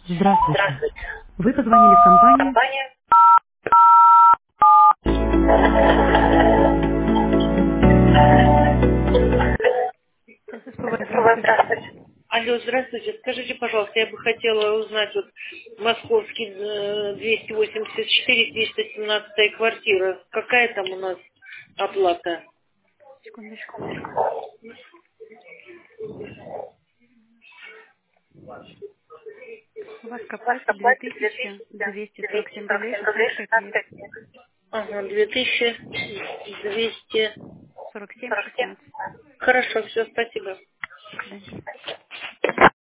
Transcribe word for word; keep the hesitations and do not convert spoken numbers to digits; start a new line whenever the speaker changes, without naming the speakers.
Здравствуйте.
Здравствуйте.
Вы позвонили в компанию.
Компания.
ССПВ, здравствуйте.
Здравствуйте. Алло, здравствуйте. Скажите, пожалуйста, я бы хотела узнать вот московский э, двести восемьдесят четыре триста семнадцать квартира. Какая там у нас оплата?
Секундочку. У вас к
Ваш
оплате две
оплата
тысячи двести сорок
двести
семь
сорок
рублей
семь рублей
шестнадцать
шестнадцать
копеек.
копеек. Ага, две тысячи двести
сорок семь
сорок семь.
шестнадцать.
Хорошо, все, спасибо.
До свидания.